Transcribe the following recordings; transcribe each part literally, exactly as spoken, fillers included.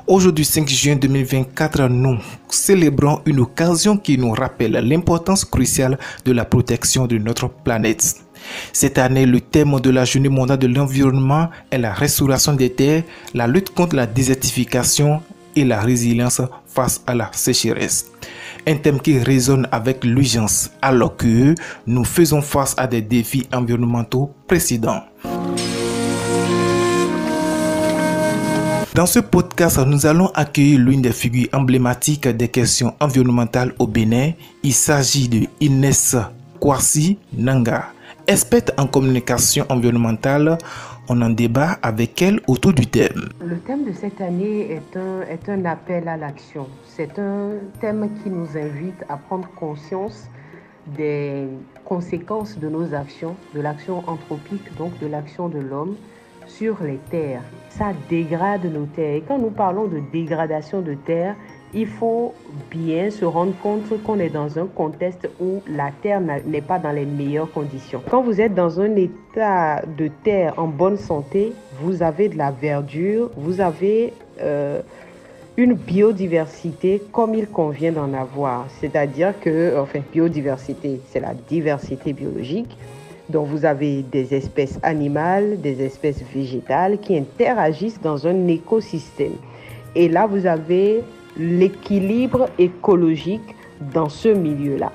Aujourd'hui, cinq juin deux mille vingt-quatre, nous célébrons une occasion qui nous rappelle l'importance cruciale de la protection de notre planète. Cette année, le thème de la Journée mondiale de l'environnement est la restauration des terres, la lutte contre la désertification et la résilience face à la sécheresse. Un thème qui résonne avec l'urgence alors que nous faisons face à des défis environnementaux précédents. Dans ce podcast, nous allons accueillir l'une des figures emblématiques des questions environnementales au Bénin. Il s'agit de Inès Kwasi Nanga. Experte en communication environnementale, on en débat avec elle autour du thème. Le thème de cette année est un, est un appel à l'action. C'est un thème qui nous invite à prendre conscience des conséquences de nos actions, de l'action anthropique, donc de l'action de l'homme, sur les terres. Ça dégrade nos terres. Et quand nous parlons de dégradation de terres, il faut bien se rendre compte qu'on est dans un contexte où la terre n'est pas dans les meilleures conditions. Quand vous êtes dans un état de terre en bonne santé, vous avez de la verdure, vous avez euh, une biodiversité comme il convient d'en avoir. C'est-à-dire que, enfin, biodiversité, c'est la diversité biologique. Donc, vous avez des espèces animales, des espèces végétales qui interagissent dans un écosystème. Et là, vous avez l'équilibre écologique dans ce milieu-là.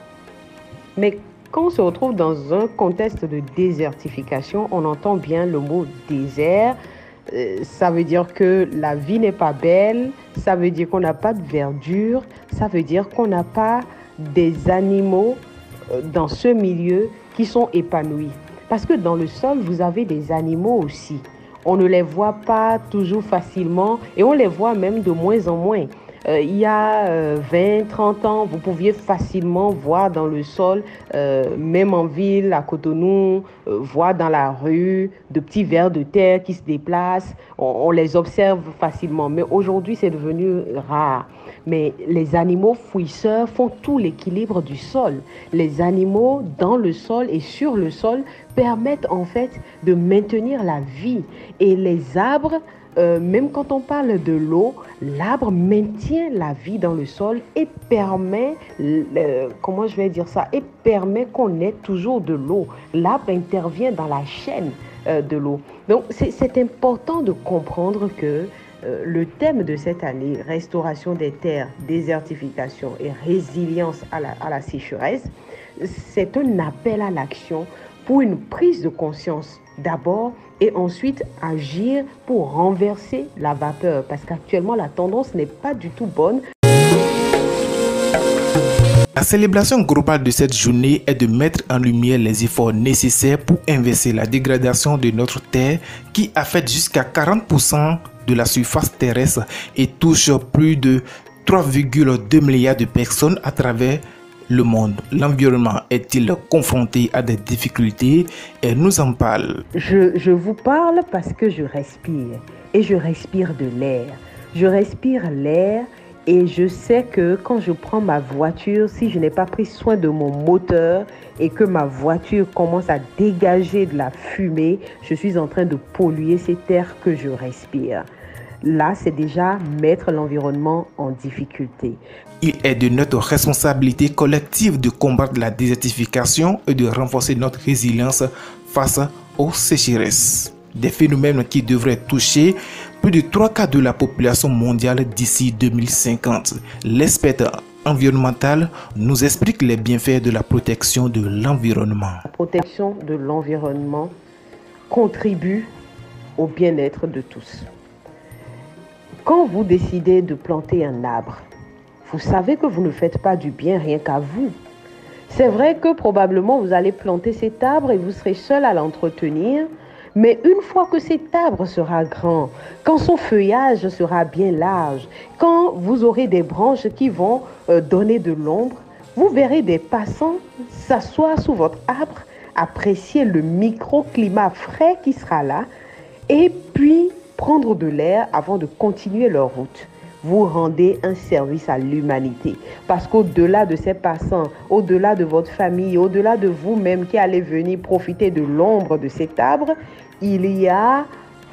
Mais quand on se retrouve dans un contexte de désertification, on entend bien le mot désert. Euh, ça veut dire que la vie n'est pas belle, ça veut dire qu'on n'a pas de verdure, ça veut dire qu'on n'a pas des animaux euh, dans ce milieu qui sont épanouis. Parce que dans le sol, vous avez des animaux aussi. On ne les voit pas toujours facilement et on les voit même de moins en moins. Euh, il y a euh, vingt, trente ans, vous pouviez facilement voir dans le sol, euh, même en ville, à Cotonou, euh, voir dans la rue de petits vers de terre qui se déplacent. On, on les observe facilement, mais aujourd'hui, c'est devenu rare. Mais les animaux fouisseurs font tout l'équilibre du sol. Les animaux dans le sol et sur le sol permettent en fait de maintenir la vie. Et les arbres, Euh, même quand on parle de l'eau, l'arbre maintient la vie dans le sol et permet, euh, comment je vais dire ça, et permet qu'on ait toujours de l'eau. L'arbre intervient dans la chaîne euh, de l'eau. Donc, c'est, c'est important de comprendre que euh, le thème de cette année, restauration des terres, désertification et résilience à la, à la sécheresse, c'est un appel à l'action pour une prise de conscience d'abord et ensuite agir pour renverser la vapeur parce qu'actuellement la tendance n'est pas du tout bonne. La célébration globale de cette journée est de mettre en lumière les efforts nécessaires pour inverser la dégradation de notre terre qui affecte jusqu'à quarante pour cent de la surface terrestre et touche plus de trois virgule deux milliards de personnes à travers le monde. L'environnement est-il confronté à des difficultés? Et nous en parle. Je, je vous parle parce que je respire et je respire de l'air. Je respire l'air et je sais que quand je prends ma voiture, si je n'ai pas pris soin de mon moteur et que ma voiture commence à dégager de la fumée, je suis en train de polluer cet air que je respire. Là, c'est déjà mettre l'environnement en difficulté. Il est de notre responsabilité collective de combattre la désertification et de renforcer notre résilience face aux sécheresses. Des phénomènes qui devraient toucher plus de trois quarts de la population mondiale d'ici deux mille cinquante. L'experte environnementale nous explique les bienfaits de la protection de l'environnement. La protection de l'environnement contribue au bien-être de tous. Quand vous décidez de planter un arbre, vous savez que vous ne faites pas du bien rien qu'à vous. C'est vrai que probablement vous allez planter cet arbre et vous serez seul à l'entretenir, mais une fois que cet arbre sera grand, quand son feuillage sera bien large, quand vous aurez des branches qui vont euh, donner de l'ombre, vous verrez des passants s'asseoir sous votre arbre, apprécier le microclimat frais qui sera là et puis prendre de l'air avant de continuer leur route. Vous rendez un service à l'humanité. Parce qu'au-delà de ces passants, au-delà de votre famille, au-delà de vous-même qui allez venir profiter de l'ombre de cet arbre, il y a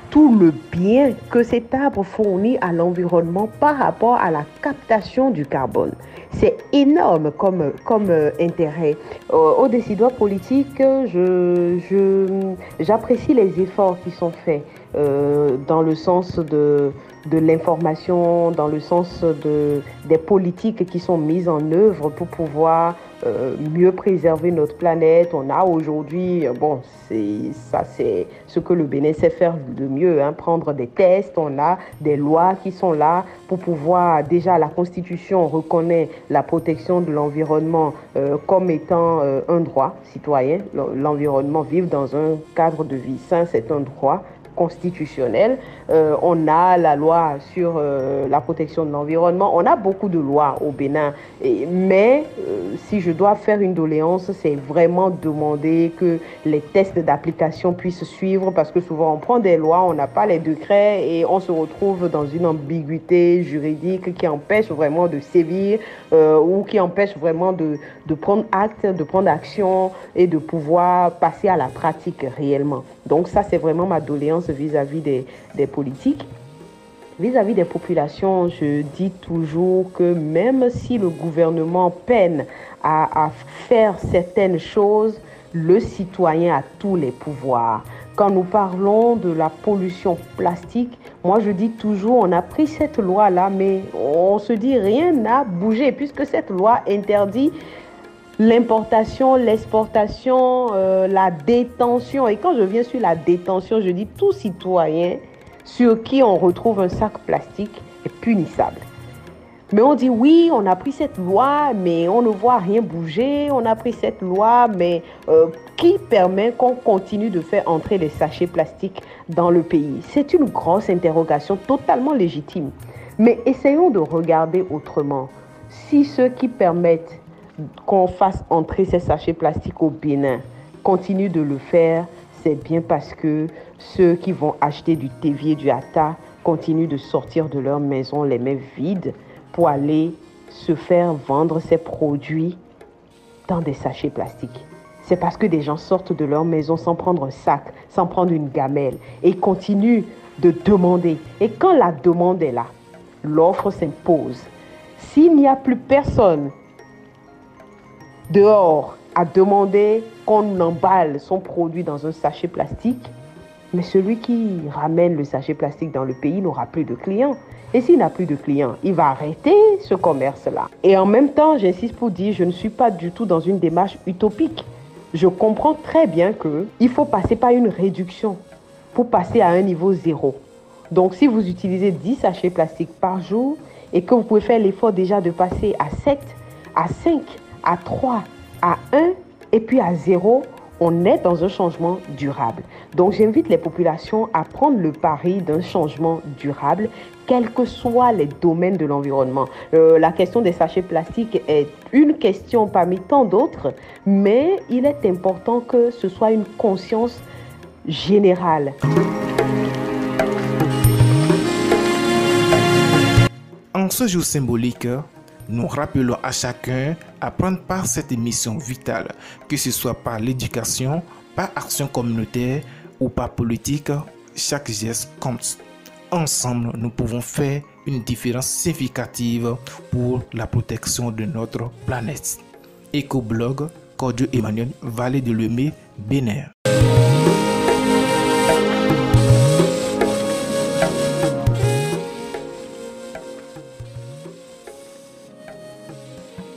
tout le bien que cet arbre fournit à l'environnement par rapport à la captation du carbone. C'est énorme comme, comme euh, intérêt. Euh, aux décideurs politiques, je, je, j'apprécie les efforts qui sont faits euh, dans le sens de, de l'information, dans le sens de, des politiques qui sont mises en œuvre pour pouvoir euh, mieux préserver notre planète. On a aujourd'hui, bon, c'est, ça c'est ce que le Bénin sait faire de mieux, hein, prendre des tests. On a des lois qui sont là pour pouvoir, déjà la Constitution reconnaît la protection de l'environnement euh, comme étant euh, un droit citoyen. L'environnement, vivre dans un cadre de vie sain, c'est un droit constitutionnel. Euh, on a la loi sur euh, la protection de l'environnement. On a beaucoup de lois au Bénin. Et, mais euh, si je dois faire une doléance, c'est vraiment demander que les tests d'application puissent suivre, parce que souvent on prend des lois, on n'a pas les décrets et on se retrouve dans une ambiguïté juridique qui empêche vraiment de sévir euh, ou qui empêche vraiment de, de prendre acte, de prendre action et de pouvoir passer à la pratique réellement. Donc ça, c'est vraiment ma doléance vis-à-vis des, des politiques. Vis-à-vis des populations, je dis toujours que même si le gouvernement peine à, à faire certaines choses, le citoyen a tous les pouvoirs. Quand nous parlons de la pollution plastique, moi je dis toujours, on a pris cette loi-là, mais on se dit rien n'a bougé, puisque cette loi interdit l'importation, l'exportation, euh, la détention. Et quand je viens sur la détention, je dis tout citoyen sur qui on retrouve un sac plastique est punissable. Mais on dit oui, on a pris cette loi, mais on ne voit rien bouger. On a pris cette loi, mais euh, qui permet qu'on continue de faire entrer les sachets plastiques dans le pays? C'est une grosse interrogation totalement légitime. Mais essayons de regarder autrement. Si ceux qui permettent qu'on fasse entrer ces sachets plastiques au Bénin continuent de le faire, c'est bien parce que ceux qui vont acheter du tévier, du hata, continuent de sortir de leur maison les mains vides pour aller se faire vendre ces produits dans des sachets plastiques. C'est parce que des gens sortent de leur maison sans prendre un sac, sans prendre une gamelle, et continuent de demander. Et quand la demande est là, l'offre s'impose. S'il n'y a plus personne dehors à demander qu'on emballe son produit dans un sachet plastique, mais celui qui ramène le sachet plastique dans le pays n'aura plus de clients. Et s'il n'a plus de clients, il va arrêter ce commerce-là. Et en même temps, j'insiste pour dire, je ne suis pas du tout dans une démarche utopique. Je comprends très bien qu'il faut passer par une réduction pour passer à un niveau zéro. Donc, si vous utilisez dix sachets plastiques par jour et que vous pouvez faire l'effort déjà de passer à sept, à cinq, à trois, à un et puis à zéro, on est dans un changement durable. Donc j'invite les populations à prendre le pari d'un changement durable, quels que soient les domaines de l'environnement. Euh, la question des sachets plastiques est une question parmi tant d'autres, mais il est important que ce soit une conscience générale. En ce jour symbolique, nous rappelons à chacun à prendre part à cette mission vitale, que ce soit par l'éducation, par action communautaire ou par politique, chaque geste compte. Ensemble, nous pouvons faire une différence significative pour la protection de notre planète. Ecoblog, Cordio Emmanuel, Vallée de Lemay, Bénin.